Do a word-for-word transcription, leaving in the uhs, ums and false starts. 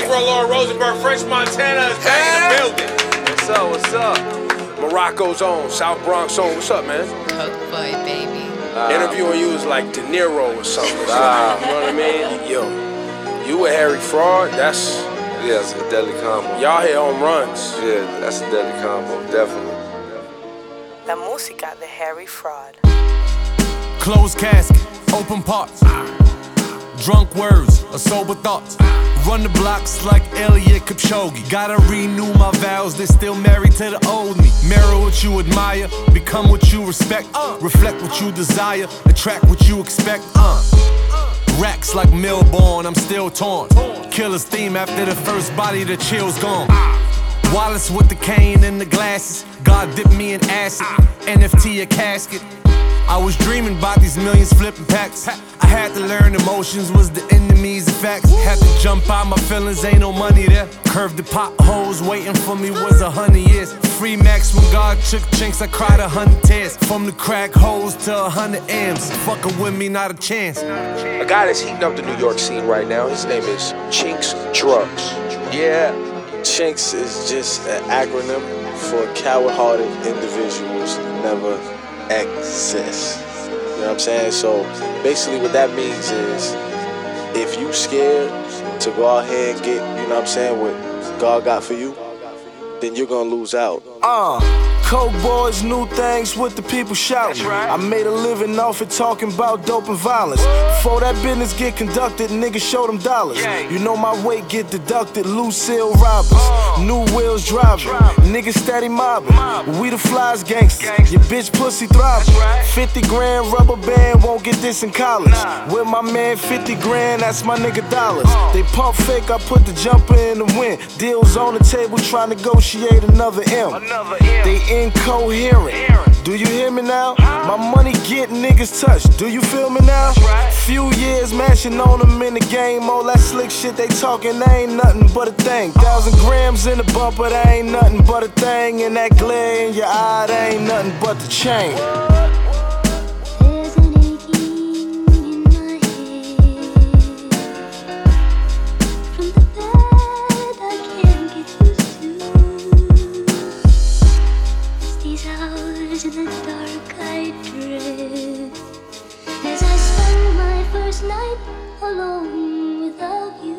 Fort Lauderdale, Rosenberg, French Montana is back in the building. What's up, what's up? Morocco's own, South Bronx own. What's up, man? Coke boy, baby. Uh, Interviewing you is like De Niro or something. Uh, you know what I mean? Yo, you with Harry Fraud, that's... Yeah, it's a deadly combo. Y'all hit home runs. Yeah, that's a deadly combo, definitely. La música de Harry Fraud. Closed casket, open parts. Drunk words, or sober thoughts. Run the blocks like Elliot Kipchoge. Gotta renew my vows, they're still married to the old me. Mirror what you admire, become what you respect. Reflect what you desire, attract what you expect. Uh. Racks like Milborn, I'm still torn. Killer's theme after the first body, the chill's gone. Wallace with the cane and the glasses. God dipped me in acid, N F T a casket. I was dreaming about these millions flipping packs. I had to learn emotions was the enemies of facts. Had to jump out my feelings, ain't no money there. Curved the potholes, waiting for me was a hundred years. Free max when God took chinks, I cried a hundred tears. From the crack holes to a hundred M's. Fucking with me, not a chance. A guy that's heating up the New York scene right now, his name is Chinx Drugz. Yeah, Chinx is just an acronym for coward-hearted individuals never exist. You know what I'm saying? So basically what that means is if you scared to go out here and get, you know what I'm saying, what God got for you, then you're gonna lose out. Uh, Coke boys, new things with the people shouting. Right. I made a living off it talking about dope and violence. Before that business get conducted, niggas show them dollars. Yeah. You know my weight get deducted, Lucille robbers. Uh. New wheels driving, driving. Niggas steady mobbing. Mob. We the flies gangsters, gangsters. Your bitch pussy throbbing. Right. fifty grand rubber band, won't get this in college. Nah. With my man fifty grand, that's my nigga dollars. Uh. They pump fake, I put the jumper in the wind. Deals on the table, try to negotiate another M. Another M. They incoherent. Do you hear me now? My money get niggas touched. Do you feel me now? Few years mashing on them in the game. All that slick shit they talking, that ain't nothing but a thing. Thousand grams in the bumper, that ain't nothing but a thing. And that glare in your eye, that ain't nothing but the chain. In the dark I drift as I spend my first night alone without you.